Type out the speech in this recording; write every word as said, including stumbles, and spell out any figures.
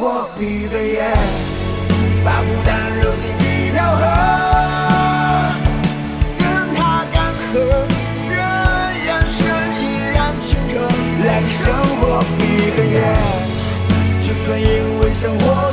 活披个烟，把孤单揉进一条河，跟他干涸，这眼神依然清澈。来生活披个烟，就算因为生活